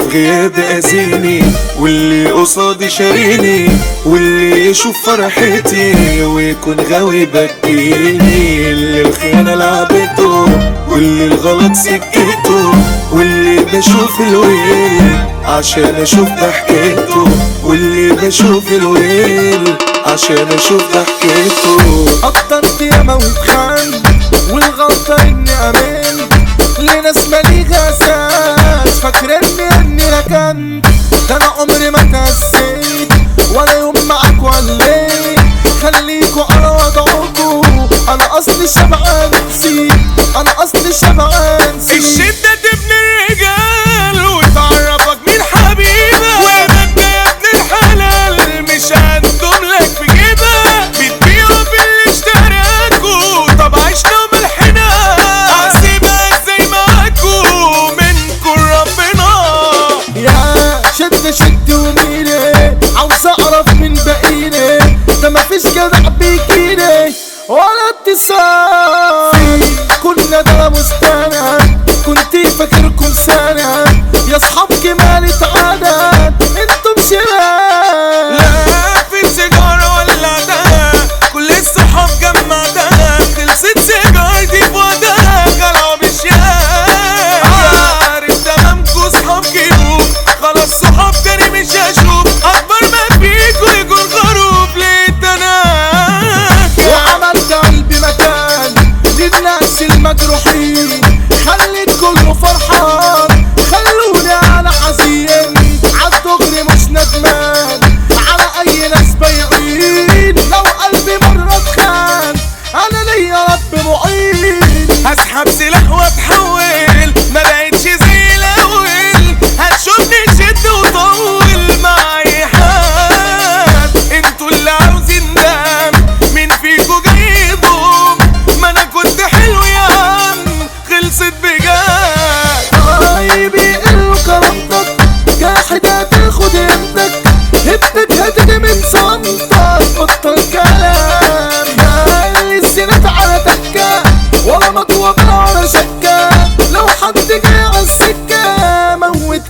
في غيابي أذيني، واللي قصادي شاريني، واللي يشوف فرحتي ويكون غاوي بكيني. اللي الخيانة لعبته، واللي الغلط سكته، واللي بشوف الويل عشان اشوف ضحكته، واللي بشوف الويل عشان اشوف ضحكته. قطرت ياما واتخان، والغلطة اني امان لناس ماليها اساس، فاكرني اني ركنت. ده انا عمري ما كسيت ولا يوم معاكوا عليت، خليكوا على وضعكوا، انا اصلي شبعان نسيت، انا اصلي شبعان نسيت. الشدة تبني الرجال وتعرفك مين حبيبك، وده يا ابن الحلال مش هندم لك في كده. بتبيعوا في اللي اشتراكوا، طب عشنا ملحنا هسيبها ازاي معاكوا منكم ربنا. يا شد وميلي عاوز اعرف من بقيلي، ده مفيش جدع بيجيلي ولا اتصال. كنا ده مستند، كنت فاكركم سند، يا اصحاب كمالة عدد انتم شمال. لا في سيجارة ولا ده، كل الصحاب جمعتها، خلصت سيجارتي في وقتها، خلعوا مشيان. عارف تمامكوا صحاب كيوب، خلاص صحاب تاني مش هشوف، اكبر ما فيكوا يكون خروف للتناك. وعملت قلبي مكان للناس المجروحين، خليت كله فرحان، خلوني على حزين، عالدغري مش ندمان على اي ناس بايعين. لو قلبي مرة اتخان انا ليا رب معين، هسحب سلاح واتحول، ما بقتش زي الاول، هتشوفني شد وطول مع اي حد. انتوا اللي عاوزين دم، مين فيكوا جاي يضم؟ ما انا كنت حلو يا عم، خلصت بجد. قرايبي قلوا كرامتك، جاحد هتاخد ابنك، هبتك هتجي من صمتك، بطل كلام. يا اللي السنات على تكة ولا مطوة ولا شكة، لو حد جاي عالسكة موت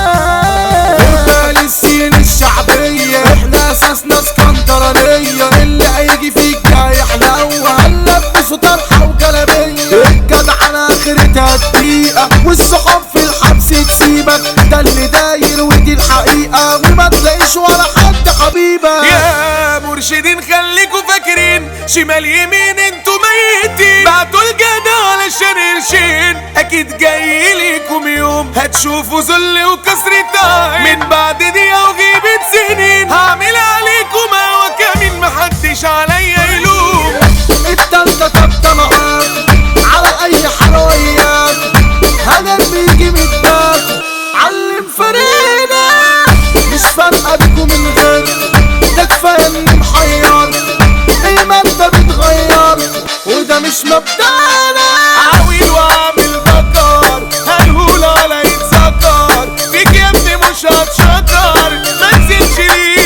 اوان. قربة للسين الشعبية، احنا اساسنا اسكندرانية، اللي هيجي فيك جاي حلاوة، هنلبسه طرحة وجلابية. الجدع انا اخرتها دقيقة، والصحاب في الحبس تسيبك، ده اللي داير ودي الحقيقة، وما تلاقيش ولا حد حبيبك. يا مرشدين خليكوا فاكرين، شمال يمين انتوا ميتين، بعتوا الجدع علشان قرشين، اكيد جاي ليكم يوم هتشوفوا ذل وكسر عين. من بعد دقيقة وغيبة سنين هعمل عليكم هوا كمين، محدش عليا يلوم. التالتة تابتة معاك على اي حلويات، هدف بيجي من الداخل علم فرينا، مش فارقة بيكم من غير، ده كفاية اني محير، المادة بتغير وده مش مبدأنا. عويل واعمل ذكر، هنقول على يتذكر، فيك يا ابني مش هتشكر، ما تزيدش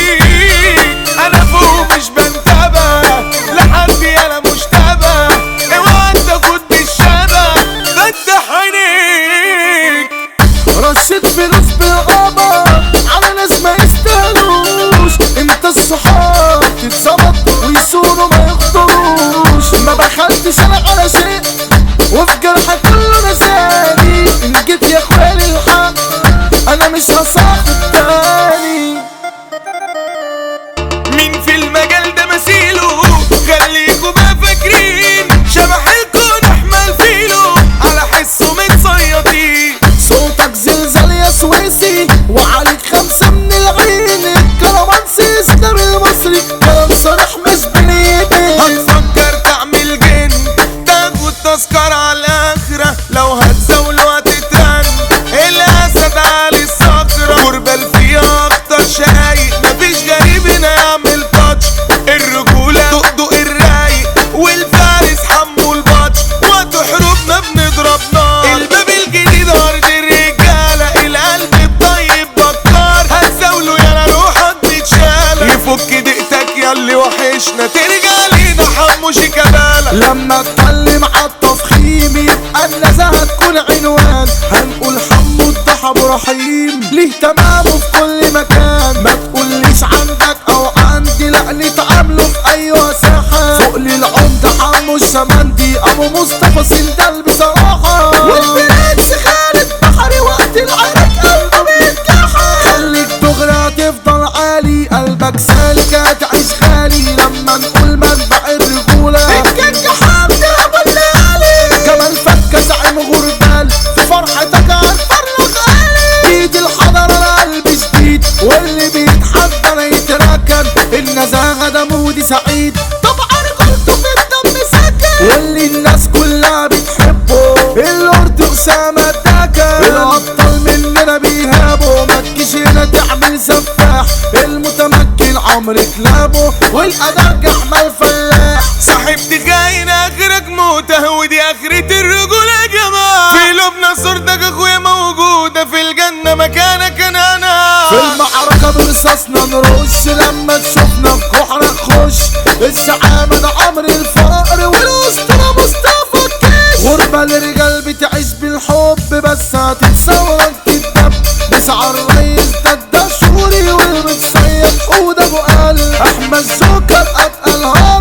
ليك، انا فوق مش بنتبه لحد انا مشتبه، اوعى تاخد بالشبه، فتح عينيك. رشيت فلوس بالغابة على ناس ما يستاهلوش، انت الصحاب تتظبط ويصونوا ما يخطروش. ما بخلتش انا على شيء، وفي جرح كله نساني، ان جيت يا اخويا للحق انا مش هصاحب تاني. مين في المجال ده مثيله، خليكوا بقى فاكرين، شبحلكوا نحمل فيلو على حسه متصيطين. صوتك زلزال يا سويسي، وعليك 5 من العين، الكرمانسي اسلام المصري، كلام صريح مش بنيتي. هتفكر تعمل جن، تاخد تذكرة على الآخرة، لو هتزاولوا هتترن، الأسد على الصخرة، غربال فيها أخطر شقايق، مفيش غريب هنا يعمل تاتش، الرجولة دق الرايق، والفارس حمو البطش، وقت حروبنا بنضرب نار. الباب الجديد أرض الرجالة، القلب الطيب بكار، هتزاولوا يالا روحك تتشال، يفك دقتك ياللي وحشنا، ترجع لينا حمو شيكابالا. لما اتكلم عالتفخيم يبقى النزاهة تكون عنوان، هنقول حمو الضحى ابو رحيم، ليه ليه تمامه في كل مكان. ما تقوليش عندك او عندي، لا نتعامله في اي مساحة. فوق للعمدة حمو الشمندي ابو مصطفى سندال بصراحة. والبرنس خالد بحري وقت العرق قلبه بيتكحل. خليك دغري هتفضل عالي، قلبك سالك هتعيش غالي. لما نقول منبع الرجولة الكينج حمدي ابو الليالي. كمان فكة زعيم غربال في فرحتك هنفرغ غالي. ايد الحضرة القلب جديد واللي بيتحضر يتراكن. النزاهة ده مودي سعيد طبعا قلته في الدم سكن. واللي الناس كلها بتحبه اللورد أسامة داكن. الأبطال مننا بيهابوا، متجيش هنا تعمل سفاح. المتمكن عمرو كلابه والأدرج أحمد فلاح. صاحبتي خاين اخرك موته، ودي اخرة الرجولة يا جماعة. في لبنى صورتك اخويا موجودة، في الجنة مكانك انا. في المعركة برصاصنا نرش، لما تشوفنا في جحرك خش. الزعامة ده عمرو الفقر والأسطورة مصطفى الكيش. غربة لرجال بتعيش بالحب، بس هتتصورك تتدب. نسعى الريس ده الدشوري والمتصيد حود ابو قلب. احمد جوكر اتقل هار